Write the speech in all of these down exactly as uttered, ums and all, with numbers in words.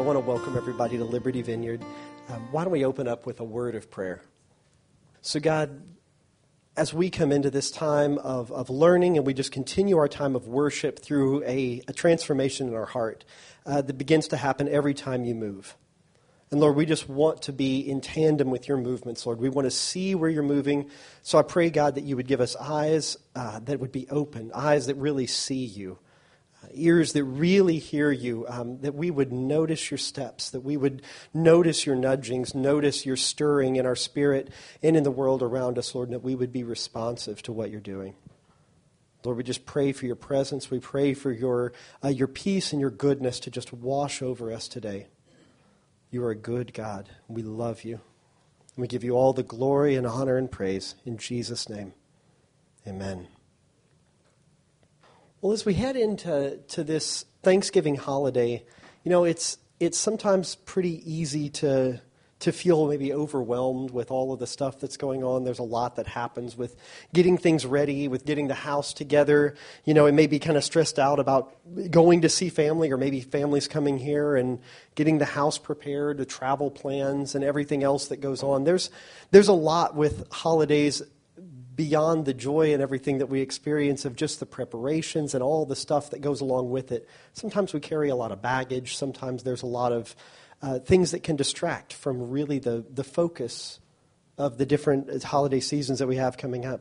want to welcome everybody to Liberty Vineyard. Um, why don't we open up with a word of prayer? So God, as we come into this time of, of learning and we just continue our time of worship through a, a transformation in our heart uh, that begins to happen every time you move. And Lord, we just want to be in tandem with your movements, Lord. We want to see where you're moving. So I pray, God, that you would give us eyes uh, that would be open, eyes that really see you, uh, ears that really hear you, um, that we would notice your steps, that we would notice your nudgings, notice your stirring in our spirit and in the world around us, Lord, and that we would be responsive to what you're doing. Lord, we just pray for your presence. We pray for your uh, your peace and your goodness to just wash over us today. You are a good God. We love you. And we give you all the glory and honor and praise in Jesus' name. Amen. Well, as we head into to this Thanksgiving holiday, you know, it's it's sometimes pretty easy to to feel maybe overwhelmed with all of the stuff that's going on. There's a lot that happens with getting things ready, with getting the house together. You know, it may be kind of stressed out about going to see family, or maybe families coming here and getting the house prepared, the travel plans and everything else that goes on. There's there's a lot with holidays beyond the joy and everything that we experience of just the preparations and all the stuff that goes along with it. Sometimes we carry a lot of baggage. Sometimes there's a lot of Uh, things that can distract from really the, the focus of the different holiday seasons that we have coming up.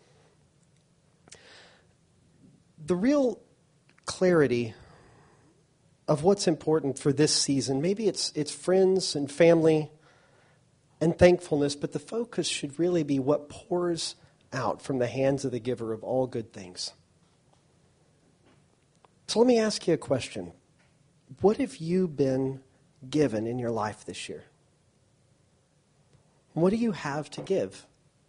The real clarity of what's important for this season, maybe it's it's friends and family and thankfulness, but the focus should really be what pours out from the hands of the giver of all good things. So let me ask you a question. What have you been given in your life this year? What do you have to give?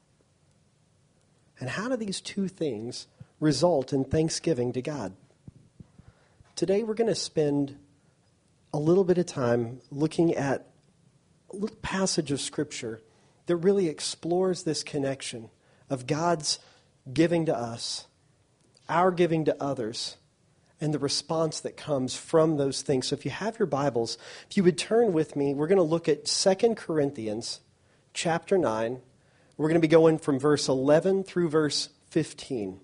And how do these two things result in thanksgiving to God? Today we're going to spend a little bit of time looking at a little passage of Scripture that really explores this connection of God's giving to us, our giving to others, and the response that comes from those things. So if you have your Bibles, if you would turn with me, we're going to look at Second Corinthians chapter nine. We're going to be going from verse eleven through verse fifteen.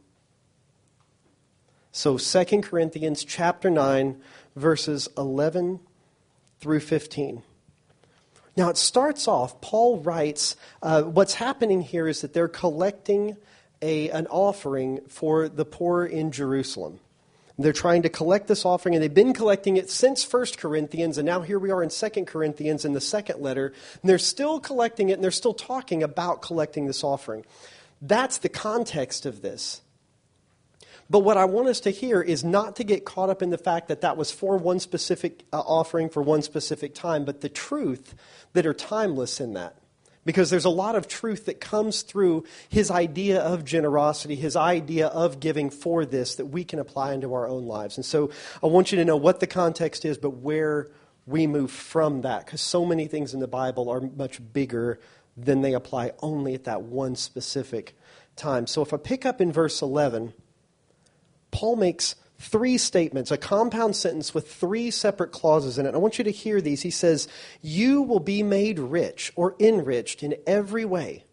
So Second Corinthians chapter nine, verses eleven through fifteen. Now it starts off, Paul writes, uh, what's happening here is that they're collecting a, an offering for the poor in Jerusalem. They're trying to collect this offering, and they've been collecting it since First Corinthians, and now here we are in Second Corinthians in the second letter, and they're still collecting it, and they're still talking about collecting this offering. That's the context of this. But what I want us to hear is not to get caught up in the fact that that was for one specific uh, offering for one specific time, but the truth that are timeless in that. Because there's a lot of truth that comes through his idea of generosity, his idea of giving for this that we can apply into our own lives. And so I want you to know what the context is, but where we move from that. Because so many things in the Bible are much bigger than they apply only at that one specific time. So if I pick up in verse eleven, Paul makes three statements, a compound sentence with three separate clauses in it. I want you to hear these. He says, you will be made rich or enriched in every way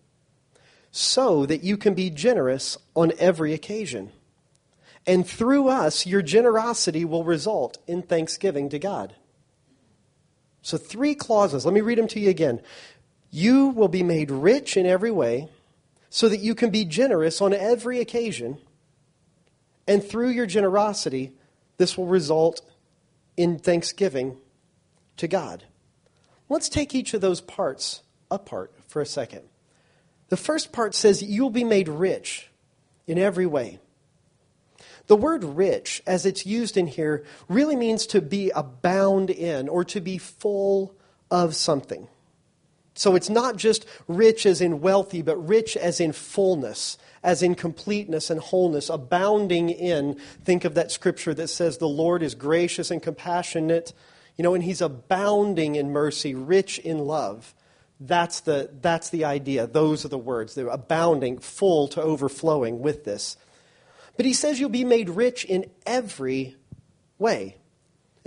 so that you can be generous on every occasion. And through us, your generosity will result in thanksgiving to God. So three clauses. Let me read them to you again. You will be made rich in every way so that you can be generous on every occasion. And through your generosity, this will result in thanksgiving to God. Let's take each of those parts apart for a second. The first part says you'll be made rich in every way. The word rich, as it's used in here, really means to be abound in or to be full of something. So it's not just rich as in wealthy, but rich as in fullness, as in completeness and wholeness, abounding in. Think of that scripture that says the Lord is gracious and compassionate, you know, and he's abounding in mercy, rich in love. That's the, that's the idea. Those are the words. They're abounding, full to overflowing with this. But he says you'll be made rich in every way.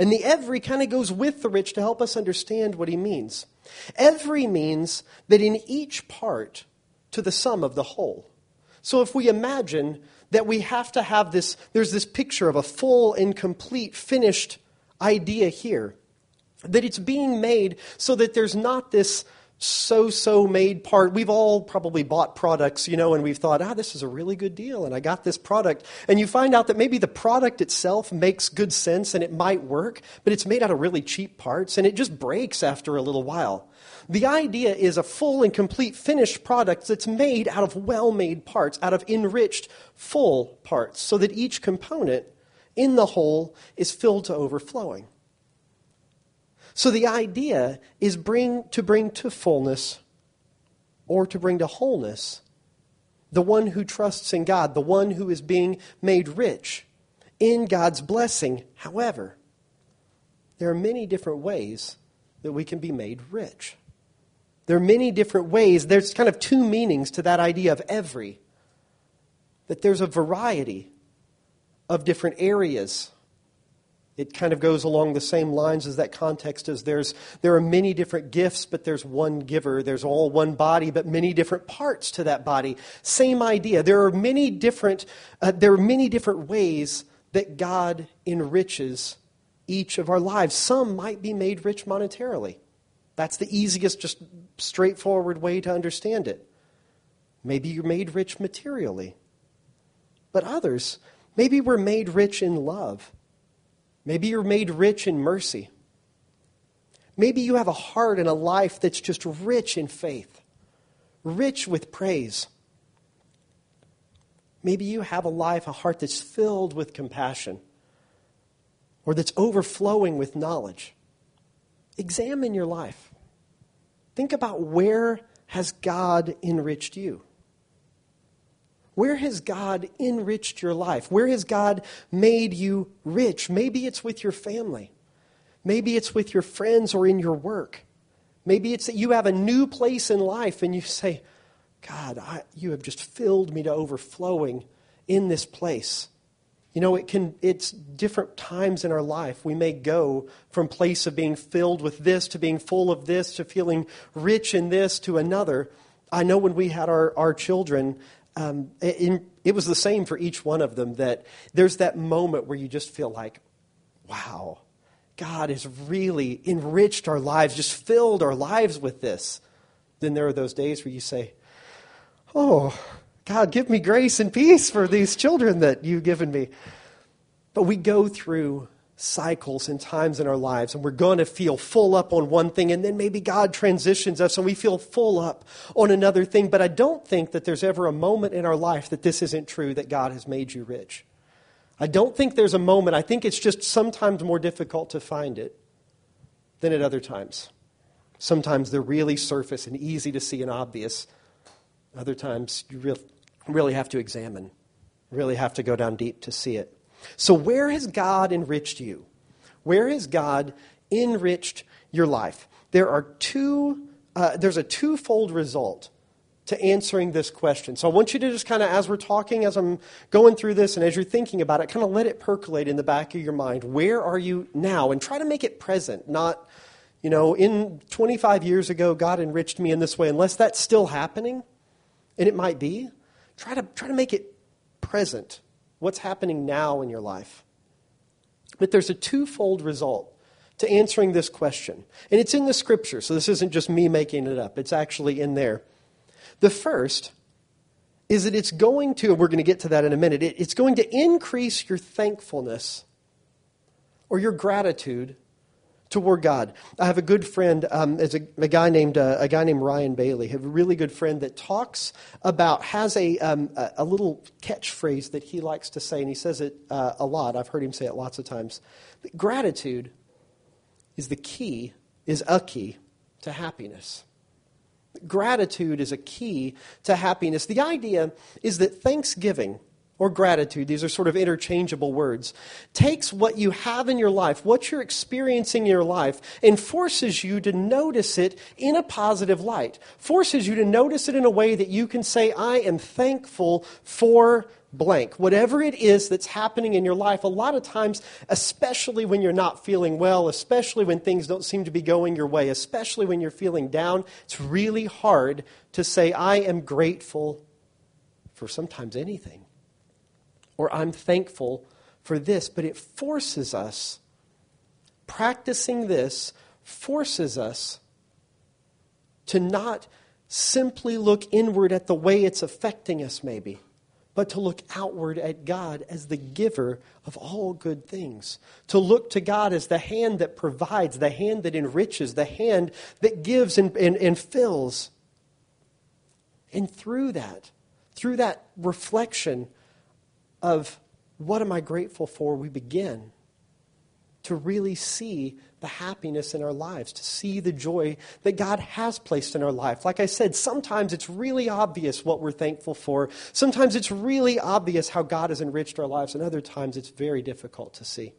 And the every kind of goes with the rich to help us understand what he means. Every means that in each part to the sum of the whole. So if we imagine that we have to have this, there's this picture of a full and complete finished idea here, that it's being made so that there's not this so-so made part. We've all probably bought products, you know, and we've thought, ah, this is a really good deal, and I got this product. And you find out that maybe the product itself makes good sense and it might work, but it's made out of really cheap parts, and it just breaks after a little while. The idea is a full and complete finished product that's made out of well-made parts, out of enriched full parts, so that each component in the whole is filled to overflowing. So the idea is bring to bring to fullness or to bring to wholeness the one who trusts in God, the one who is being made rich in God's blessing. However, there are many different ways that we can be made rich. There are many different ways. There's kind of two meanings to that idea of every. That there's a variety of different areas. It kind of goes along the same lines as that context as there's there are many different gifts, but there's one giver. There's all one body, but many different parts to that body. Same idea. There are many different uh, there are many different ways that God enriches each of our lives. Some might be made rich monetarily. That's the easiest, just straightforward way to understand it. Maybe you're made rich materially. But others, maybe we're made rich in love. Maybe you're made rich in mercy. Maybe you have a heart and a life that's just rich in faith, rich with praise. Maybe you have a life, a heart that's filled with compassion, or that's overflowing with knowledge. Examine your life. Think about, where has God enriched you? Where has God enriched your life? Where has God made you rich? Maybe it's with your family. Maybe it's with your friends or in your work. Maybe it's that you have a new place in life and you say, God, I, you have just filled me to overflowing in this place. You know, it can. It's different times in our life. We may go from place of being filled with this to being full of this to feeling rich in this to another. I know when we had our, our children, Um, it, it was the same for each one of them, that there's that moment where you just feel like, wow, God has really enriched our lives, just filled our lives with this. Then there are those days where you say, oh, God, give me grace and peace for these children that you've given me. But we go through cycles and times in our lives, and we're going to feel full up on one thing, and then maybe God transitions us and we feel full up on another thing. But I don't think that there's ever a moment in our life that this isn't true, that God has made you rich. I don't think there's a moment. I think it's just sometimes more difficult to find it than at other times. Sometimes they're really surface and easy to see and obvious. Other times you really, really have to examine, really have to go down deep to see it. So where has God enriched you? Where has God enriched your life? There are two, uh, there's a twofold result to answering this question. So I want you to just kind of, as we're talking, as I'm going through this, and as you're thinking about it, kind of let it percolate in the back of your mind. Where are you now? And try to make it present, not, you know, in twenty-five years ago, God enriched me in this way, unless that's still happening, and it might be. Try to, try to make it present. What's happening now in your life? But there's a twofold result to answering this question. And it's in the Scripture, so this isn't just me making it up. It's actually in there. The first is that it's going to, and we're going to get to that in a minute, it, it's going to increase your thankfulness or your gratitude toward God. I have a good friend, um, as a, a guy named uh, a guy named Ryan Bailey. I have a really good friend that talks about, has a um, a, a little catchphrase that he likes to say, and he says it uh, a lot. I've heard him say it lots of times. But gratitude is the key, is a key to happiness. Gratitude is a key to happiness. The idea is that thanksgiving or gratitude, these are sort of interchangeable words, takes what you have in your life, what you're experiencing in your life, and forces you to notice it in a positive light. Forces you to notice it in a way that you can say, I am thankful for blank. Whatever it is that's happening in your life, a lot of times, especially when you're not feeling well, especially when things don't seem to be going your way, especially when you're feeling down, it's really hard to say, I am grateful for sometimes anything. Or I'm thankful for this. But it forces us, practicing this forces us to not simply look inward at the way it's affecting us maybe, but to look outward at God as the giver of all good things. To look to God as the hand that provides, the hand that enriches, the hand that gives and, and, and fills. And through that, through that reflection of what am I grateful for, we begin to really see the happiness in our lives, to see the joy that God has placed in our life. Like I said, sometimes it's really obvious what we're thankful for. Sometimes it's really obvious how God has enriched our lives, and other times it's very difficult to see.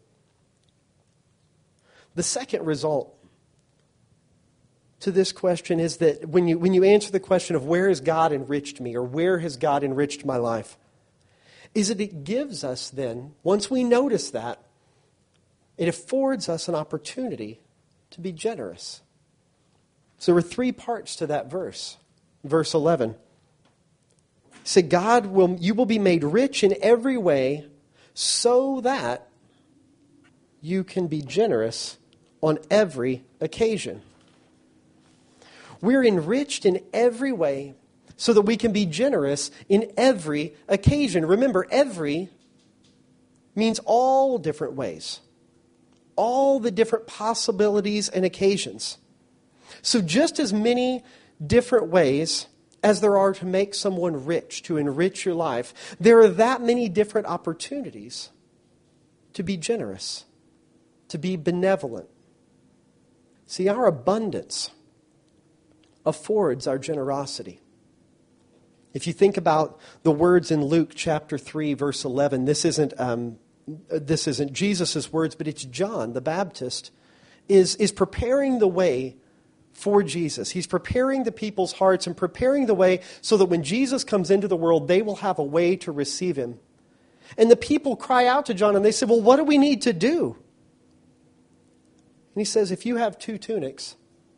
The second result to this question is that when you, when you answer the question of where has God enriched me, or where has God enriched my life, is that it gives us then, once we notice that, it affords us an opportunity to be generous. So there were three parts to that verse. Verse eleven. It said, God will, you will be made rich in every way so that you can be generous on every occasion. We're enriched in every way so that we can be generous in every occasion. Remember, every means all different ways. All the different possibilities and occasions. So just as many different ways as there are to make someone rich, to enrich your life, there are that many different opportunities to be generous, to be benevolent. See, our abundance affords our generosity. If you think about the words in Luke chapter three, verse eleven, this isn't um, this isn't Jesus' words, but it's John the Baptist is, is preparing the way for Jesus. He's preparing the people's hearts and preparing the way so that when Jesus comes into the world, they will have a way to receive him. And the people cry out to John and they say, well, what do we need to do? And he says, if you have two tunics,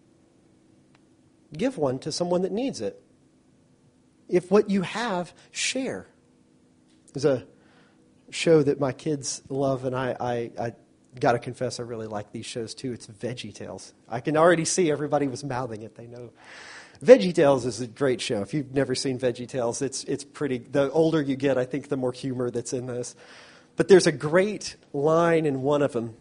give one to someone that needs it. If what you have, share. There's a show that my kids love, and I, I, I got to confess I really like these shows too. It's VeggieTales. I can already see everybody was mouthing it. They know. VeggieTales is a great show. If you've never seen VeggieTales, it's it's pretty. The older you get, I think the more humor that's in this. But there's a great line in one of them.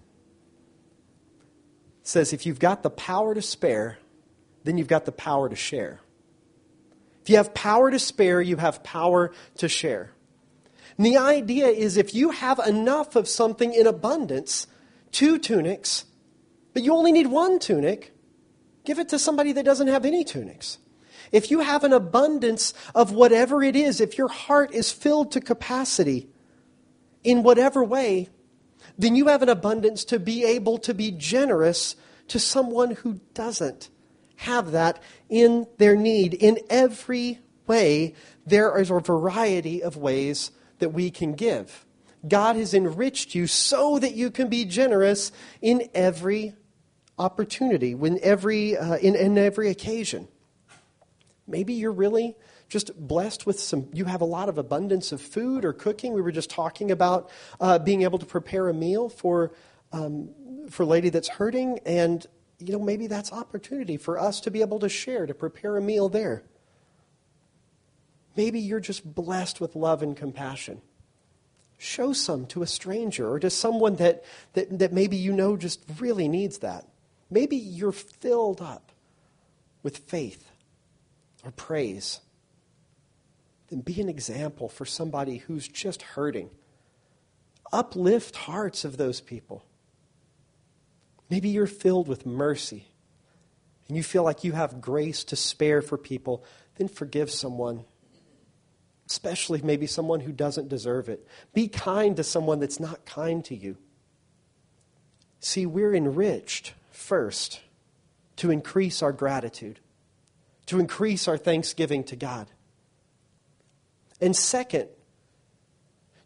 It says, if you've got the power to spare, then you've got the power to share. If you have power to spare, you have power to share. And the idea is if you have enough of something in abundance, two tunics, but you only need one tunic, give it to somebody that doesn't have any tunics. If you have an abundance of whatever it is, if your heart is filled to capacity in whatever way, then you have an abundance to be able to be generous to someone who doesn't have that in their need. In every way, there is a variety of ways that we can give. God has enriched you so that you can be generous in every opportunity, when every uh, in, in every occasion. Maybe you're really just blessed with some, you have a lot of abundance of food or cooking. We were just talking about uh, being able to prepare a meal for um, for a lady that's hurting, and you know maybe that's opportunity for us to be able to share, to prepare a meal there. Maybe you're just blessed with love and compassion. Show some to a stranger or to someone that, that, that maybe you know just really needs that. Maybe you're filled up with faith or praise. Then be an example for somebody who's just hurting. Uplift hearts of those people. Maybe you're filled with mercy and you feel like you have grace to spare for people. Then forgive someone. Especially maybe someone who doesn't deserve it. Be kind to someone that's not kind to you. See, we're enriched first to increase our gratitude, to increase our thanksgiving to God. And second,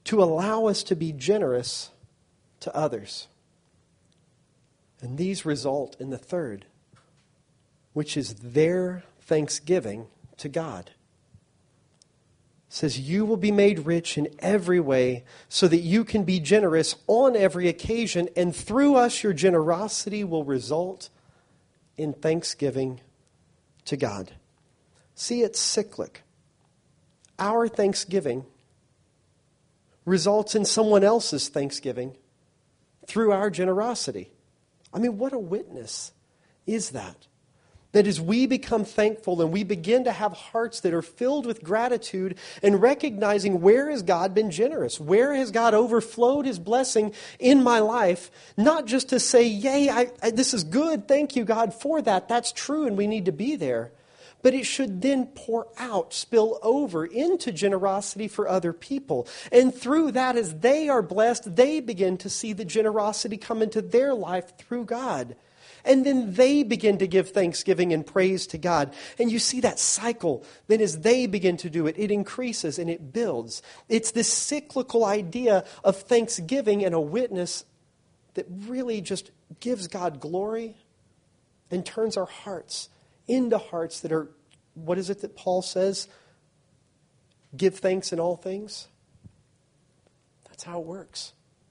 to allow us to be generous to others. And these result in the third, which is their thanksgiving to God. It says, you will be made rich in every way so that you can be generous on every occasion, and through us your generosity will result in thanksgiving to God. See, it's cyclic. Our thanksgiving results in someone else's thanksgiving through our generosity. I mean, what a witness is that? That as we become thankful and we begin to have hearts that are filled with gratitude and recognizing, where has God been generous? Where has God overflowed His blessing in my life? Not just to say, yay, I, I, this is good. Thank you, God, for that. That's true and we need to be there. But it should then pour out, spill over into generosity for other people. And through that, as they are blessed, they begin to see the generosity come into their life through God. And then they begin to give thanksgiving and praise to God. And you see that cycle. Then as they begin to do it, it increases and it builds. It's this cyclical idea of thanksgiving and a witness that really just gives God glory and turns our hearts into hearts that are, what is it that Paul says? Give thanks in all things. That's how it works.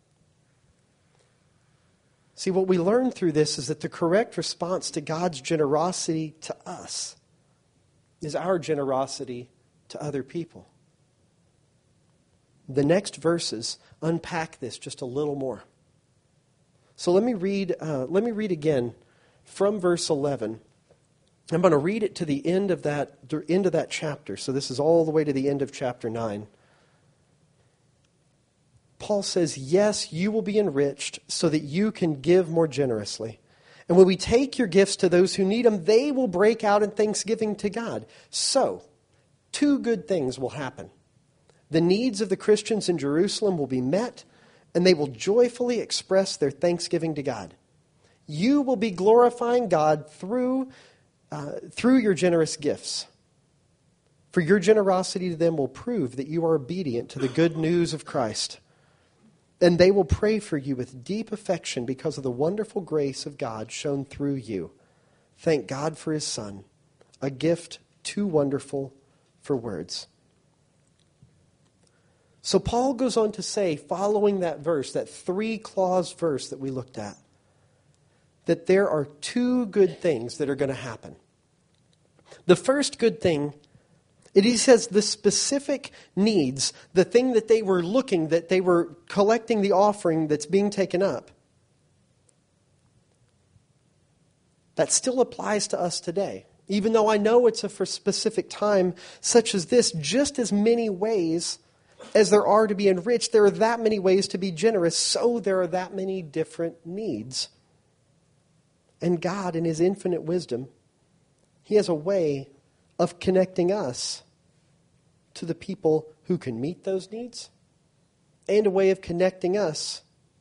See, what we learn through this is that the correct response to God's generosity to us is our generosity to other people. The next verses unpack this just a little more. So let me read, uh, let me read again from verse eleven. I'm going to read it to the end of that, end of that chapter. So this is all the way to the end of chapter nine. Paul says, yes, you will be enriched so that you can give more generously. And when we take your gifts to those who need them, they will break out in thanksgiving to God. So, two good things will happen. The needs of the Christians in Jerusalem will be met, and they will joyfully express their thanksgiving to God. You will be glorifying God through, uh, through your generous gifts. For your generosity to them will prove that you are obedient to the good news of Christ. And they will pray for you with deep affection because of the wonderful grace of God shown through you. Thank God for His Son, a gift too wonderful for words. So Paul goes on to say, following that verse, that three-clause verse that we looked at, that there are two good things that are going to happen. The first good thing, it he says the specific needs, the thing that they were looking, that they were collecting the offering that's being taken up, that still applies to us today. Even though I know it's a for specific time such as this, just as many ways as there are to be enriched, there are that many ways to be generous, so there are that many different needs. And God, in His infinite wisdom, He has a way of connecting us to the people who can meet those needs, and a way of connecting us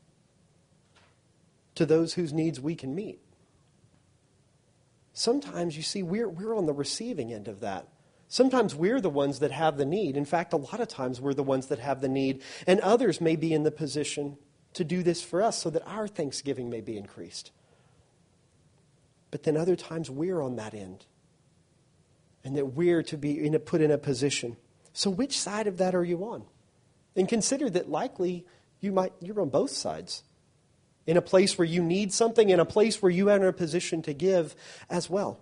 to those whose needs we can meet. Sometimes, you see, we're, we're on the receiving end of that. Sometimes we're the ones that have the need. In fact, a lot of times we're the ones that have the need, and others may be in the position to do this for us so that our thanksgiving may be increased. But then other times we're on that end, and that we're to be in a, put in a position. So which side of that are you on? And consider that likely you might, you're on both sides. In a place where you need something, in a place where you are in a position to give as well.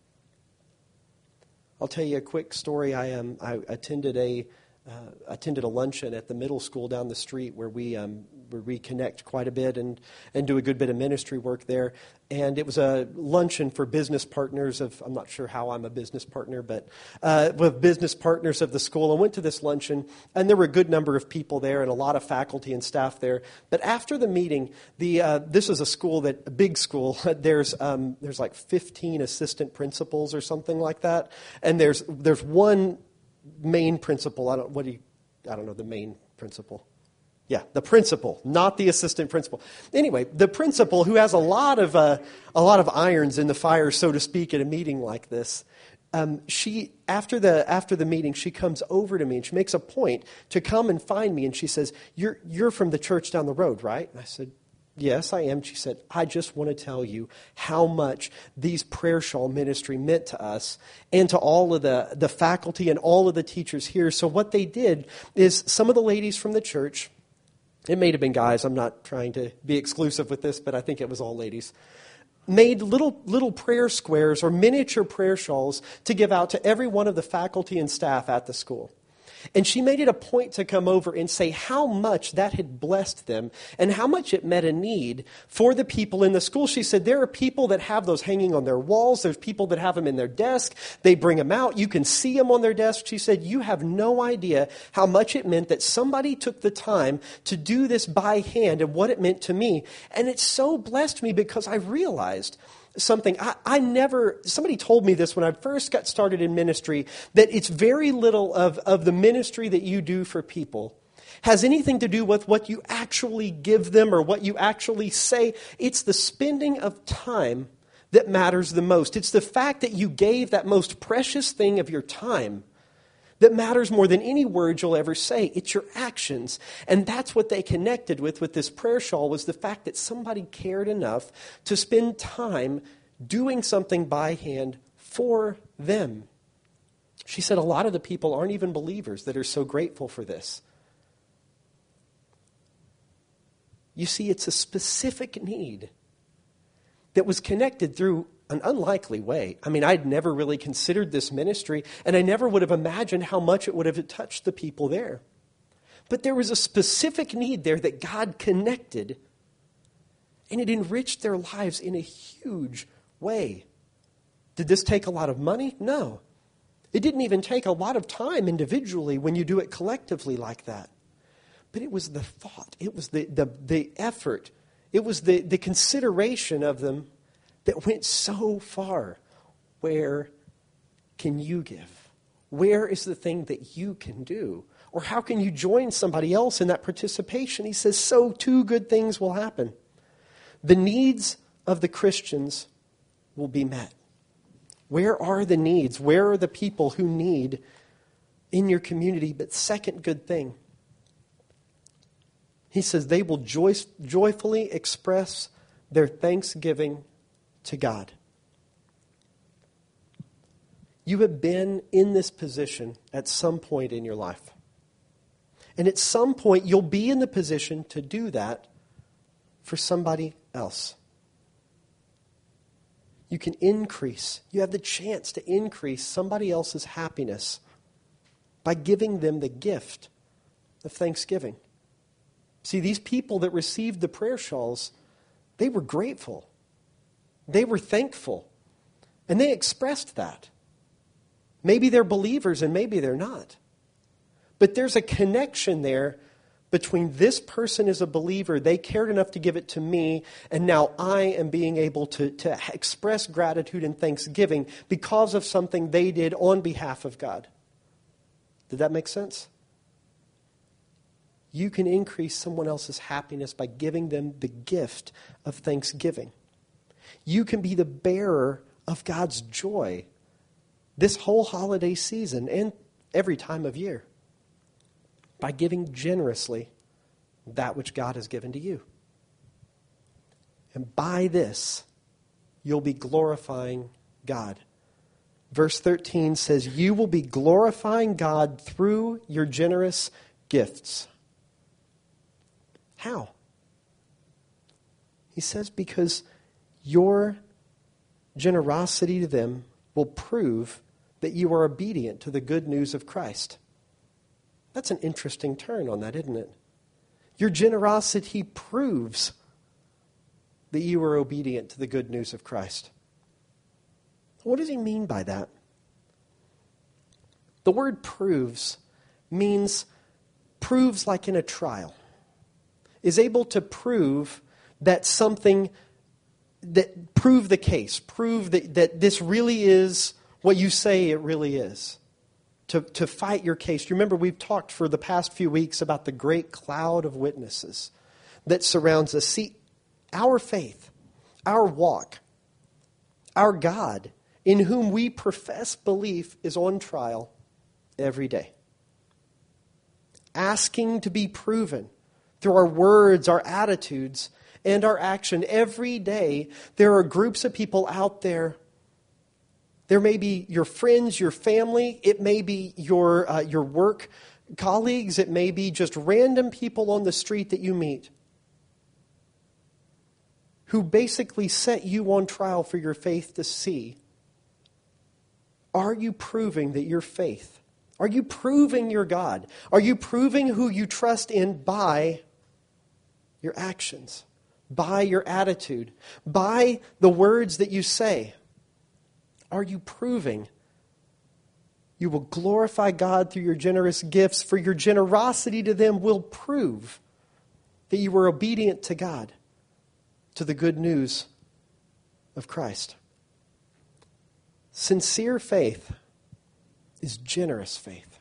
I'll tell you a quick story. I um, I attended a uh, attended a luncheon at the middle school down the street where we um, where we connect quite a bit and and do a good bit of ministry work there. And it was a luncheon for business partners of, I'm not sure how I'm a business partner, but uh, with business partners of the school. I went to this luncheon, and there were a good number of people there and a lot of faculty and staff there. But after the meeting, the uh, this is a school that, a big school, there's um, there's like fifteen assistant principals or something like that. And there's there's one main principal. I don't, what do you, I don't know, the main principal. Yeah, the principal, not the assistant principal. Anyway, the principal, who has a lot of uh, a lot of irons in the fire, so to speak, at a meeting like this, um, she after the after the meeting, she comes over to me and she makes a point to come and find me. And she says, "You're you're from the church down the road, right?" And I said, "Yes, I am." She said, "I just want to tell you how much these prayer shawl ministry meant to us and to all of the, the faculty and all of the teachers here." So what they did is some of the ladies from the church, it may have been guys, I'm not trying to be exclusive with this, but I think it was all ladies, made little little prayer squares or miniature prayer shawls to give out to every one of the faculty and staff at the school. And she made it a point to come over and say how much that had blessed them and how much it met a need for the people in the school. She said there are people that have those hanging on their walls. There's people that have them in their desk. They bring them out. You can see them on their desk. She said, you have no idea how much it meant that somebody took the time to do this by hand and what it meant to me. And it so blessed me because I realized something. I, I never, somebody told me this when I first got started in ministry, that it's very little of, of the ministry that you do for people has anything to do with what you actually give them or what you actually say. It's the spending of time that matters the most. It's the fact that you gave that most precious thing of your time that matters more than any words you'll ever say. It's your actions. And that's what they connected with with this prayer shawl, was the fact that somebody cared enough to spend time doing something by hand for them. She said a lot of the people aren't even believers that are so grateful for this. You see, it's a specific need that was connected through an unlikely way. I mean, I'd never really considered this ministry, and I never would have imagined how much it would have touched the people there. But there was a specific need there that God connected, and it enriched their lives in a huge way. Did this take a lot of money? No. It didn't even take a lot of time individually when you do it collectively like that. But it was the thought, it was the, the, the effort, it was the, the consideration of them that went so far. Where can you give? Where is the thing that you can do? Or how can you join somebody else in that participation? He says, so two good things will happen. The needs of the Christians will be met. Where are the needs? Where are the people who need in your community? But second good thing, he says they will joy, joyfully express their thanksgiving to God. You have been in this position at some point in your life. And at some point, you'll be in the position to do that for somebody else. You can increase. You have the chance to increase somebody else's happiness by giving them the gift of thanksgiving. See, these people that received the prayer shawls, they were grateful. They were thankful. And they expressed that. Maybe they're believers and maybe they're not. But there's a connection there between this person is a believer, they cared enough to give it to me, and now I am being able to, to express gratitude and thanksgiving because of something they did on behalf of God. Did that make sense? You can increase someone else's happiness by giving them the gift of thanksgiving. You can be the bearer of God's joy this whole holiday season and every time of year by giving generously that which God has given to you. And by this, you'll be glorifying God. Verse thirteen says, you will be glorifying God through your generous gifts. How? He says, because your generosity to them will prove that you are obedient to the good news of Christ. That's an interesting turn on that, isn't it? Your generosity proves that you are obedient to the good news of Christ. What does he mean by that? The word proves means proves like in a trial. Is able to prove that something, that prove the case, prove that, that this really is what you say it really is. To, to fight your case. You remember we've talked for the past few weeks about the great cloud of witnesses that surrounds us. See, our faith, our walk, our God in whom we profess belief is on trial every day, asking to be proven through our words, our attitudes, and our action. Every day, there are groups of people out there. There may be your friends, your family. It may be your, uh, your work colleagues. It may be just random people on the street that you meet who basically set you on trial for your faith to see. Are you proving that your faith? Are you proving your God? Are you proving who you trust in by your actions, by your attitude, by the words that you say? Are you proving you will glorify God through your generous gifts, for your generosity to them will prove that you were obedient to God, to the good news of Christ? Sincere faith is generous faith.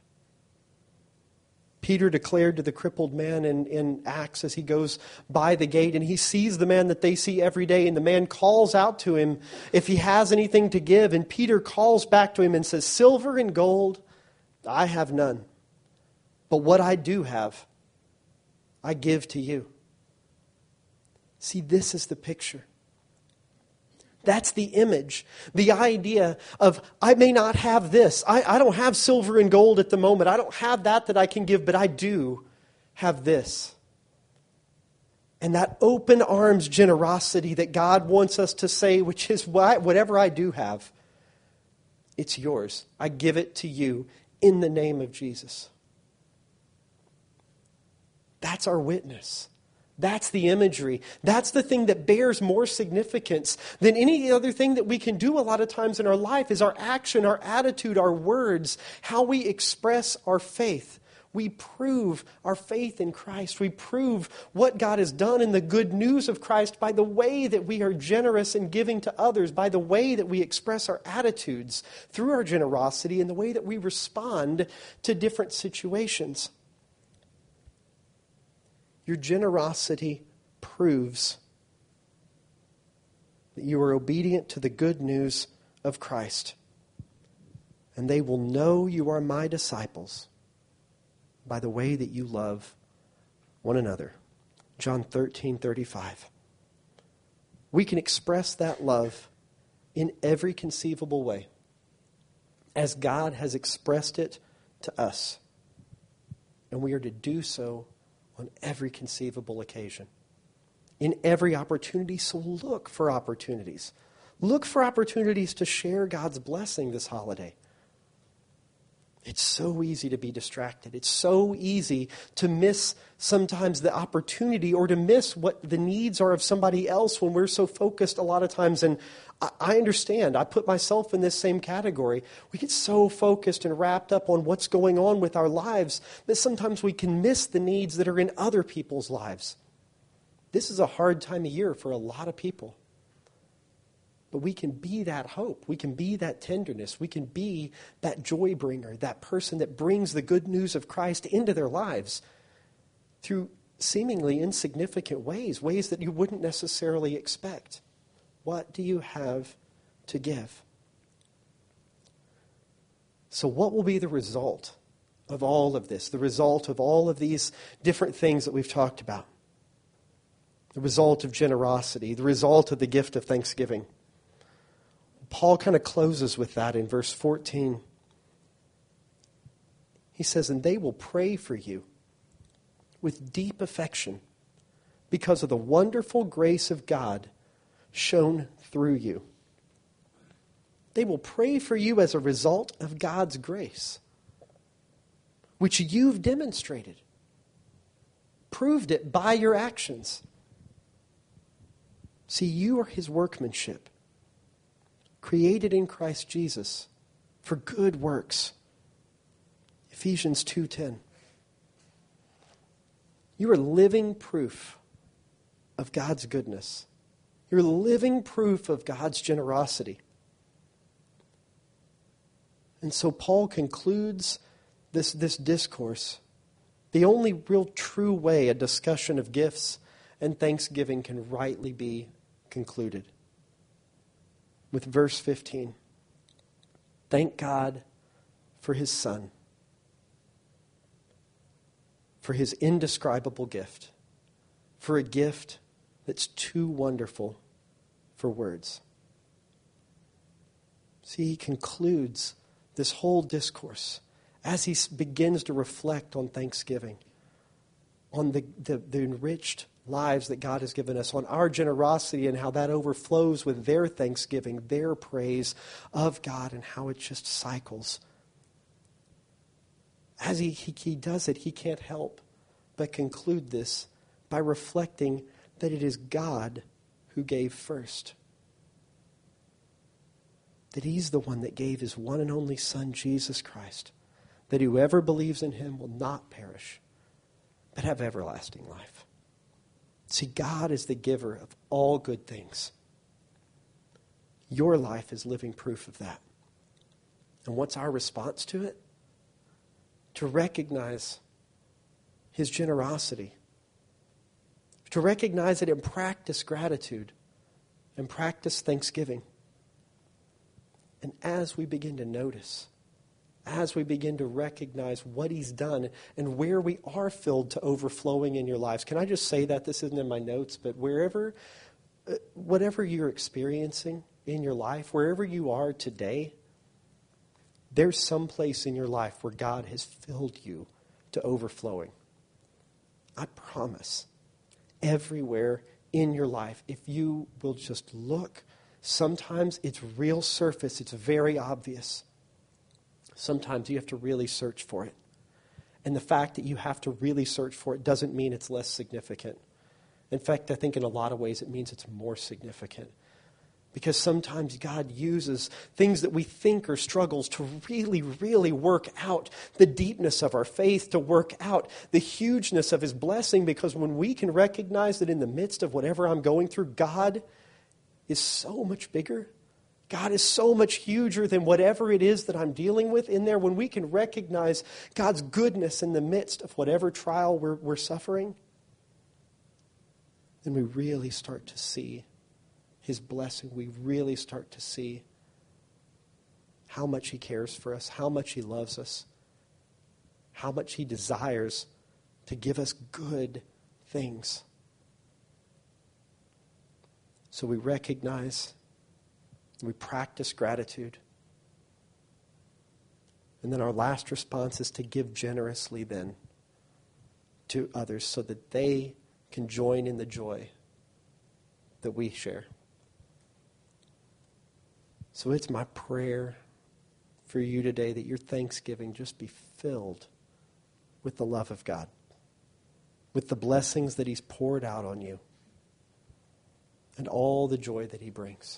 Peter declared to the crippled man in, in Acts as he goes by the gate, and he sees the man that they see every day, and the man calls out to him if he has anything to give, and Peter calls back to him and says, "Silver and gold I have none, but what I do have, I give to you." See, this is the picture. That's the image, the idea of, I may not have this. I, I don't have silver and gold at the moment. I don't have that that I can give, but I do have this. And that open arms generosity that God wants us to say, which is, whatever I do have, it's yours. I give it to you in the name of Jesus. That's our witness. That's the imagery. That's the thing that bears more significance than any other thing that we can do a lot of times in our life is our action, our attitude, our words, how we express our faith. We prove our faith in Christ. We prove what God has done in the good news of Christ by the way that we are generous in giving to others, by the way that we express our attitudes through our generosity, and the way that we respond to different situations. Your generosity proves that you are obedient to the good news of Christ. And they will know you are my disciples by the way that you love one another. John thirteen thirty-five. We can express that love in every conceivable way, as God has expressed it to us. And we are to do so on every conceivable occasion, in every opportunity. So look for opportunities. Look for opportunities to share God's blessing this holiday. It's so easy to be distracted. It's so easy to miss sometimes the opportunity, or to miss what the needs are of somebody else when we're so focused a lot of times. And I understand. I put myself in this same category. We get so focused and wrapped up on what's going on with our lives that sometimes we can miss the needs that are in other people's lives. This is a hard time of year for a lot of people. But we can be that hope. We can be that tenderness. We can be that joy bringer, that person that brings the good news of Christ into their lives through seemingly insignificant ways, ways that you wouldn't necessarily expect. What do you have to give? So what will be the result of all of this? The result of all of these different things that we've talked about? The result of generosity, the result of the gift of thanksgiving. Paul kind of closes with that in verse fourteen. He says, "And they will pray for you with deep affection because of the wonderful grace of God shown through you." They will pray for you as a result of God's grace, which you've demonstrated, proved it by your actions. See, you are his workmanship, created in Christ Jesus for good works. Ephesians two ten. You are living proof of God's goodness. You're living proof of God's generosity. And so Paul concludes this, this discourse. The only real true way a discussion of gifts and thanksgiving can rightly be concluded with verse fifteen. Thank God for his Son, for his indescribable gift, for a gift that's too wonderful for words. See, he concludes this whole discourse as he begins to reflect on Thanksgiving, on the, the, the enriched lives that God has given us, on our generosity and how that overflows with their thanksgiving, their praise of God, and how it just cycles. As he, he, he does it, he can't help but conclude this by reflecting that it is God who gave first. That he's the one that gave his one and only Son, Jesus Christ, that whoever believes in him will not perish, but have everlasting life. See, God is the giver of all good things. Your life is living proof of that. And what's our response to it? To recognize his generosity. To recognize it and practice gratitude and practice thanksgiving. And as we begin to notice, as we begin to recognize what he's done and where we are filled to overflowing in your lives. Can I just say that? This isn't in my notes, but wherever, whatever you're experiencing in your life, wherever you are today, there's some place in your life where God has filled you to overflowing. I promise, everywhere in your life, if you will just look, sometimes it's real surface, it's very obvious. Sometimes you have to really search for it. And the fact that you have to really search for it doesn't mean it's less significant. In fact, I think in a lot of ways it means it's more significant. Because sometimes God uses things that we think are struggles to really, really work out the deepness of our faith, to work out the hugeness of his blessing. Because when we can recognize that in the midst of whatever I'm going through, God is so much bigger. God is so much huger than whatever it is that I'm dealing with in there. When we can recognize God's goodness in the midst of whatever trial we're, we're suffering, then we really start to see his blessing. We really start to see how much he cares for us, how much he loves us, how much he desires to give us good things. So we recognize, we practice gratitude. And then our last response is to give generously then to others so that they can join in the joy that we share. So it's my prayer for you today that your Thanksgiving just be filled with the love of God, with the blessings that he's poured out on you, and all the joy that he brings.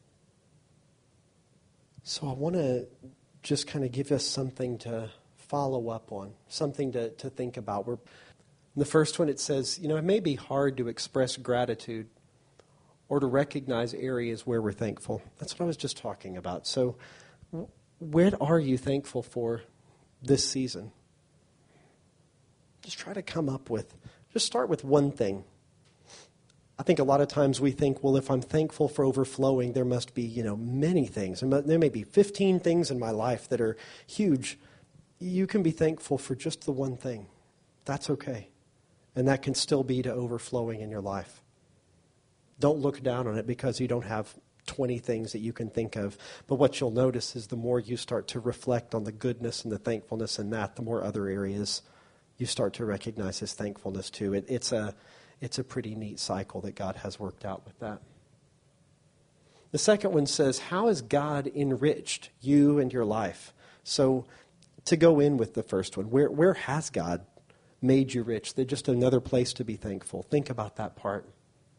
So I want to just kind of give us something to follow up on, something to, to think about. We're, in the first one it says, you know, it may be hard to express gratitude or to recognize areas where we're thankful. That's what I was just talking about. So what are you thankful for this season? Just try to come up with, just start with one thing. I think a lot of times we think, well, if I'm thankful for overflowing, there must be, you know, many things. There may be fifteen things in my life that are huge. You can be thankful for just the one thing. That's okay. And that can still be to overflowing in your life. Don't look down on it because you don't have twenty things that you can think of. But what you'll notice is the more you start to reflect on the goodness and the thankfulness in that, the more other areas you start to recognize his thankfulness too. It, it's a it's a pretty neat cycle that God has worked out with that. The second one says, how has God enriched you and your life? So to go in with the first one, where where has God made you rich? They're just another place to be thankful. Think about that part.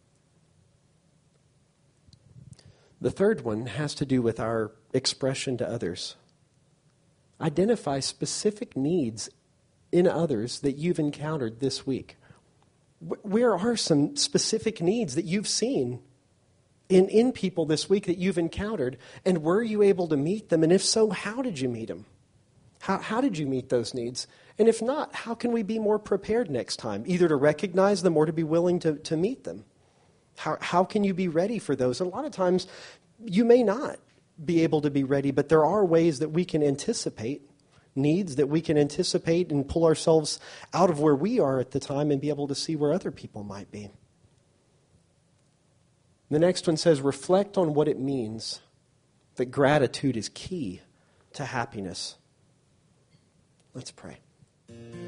The third one has to do with our expression to others. Identify specific needs in others that you've encountered this week. Where are some specific needs that you've seen in, in people this week that you've encountered? And were you able to meet them? And if so, how did you meet them? How, how did you meet those needs? And if not, how can we be more prepared next time? Either to recognize them or to be willing to, to meet them. How, how can you be ready for those? And a lot of times, you may not. be able to be ready, but there are ways that we can anticipate needs, that we can anticipate and pull ourselves out of where we are at the time and be able to see where other people might be. The next one says, reflect on what it means that gratitude is key to happiness. Let's pray.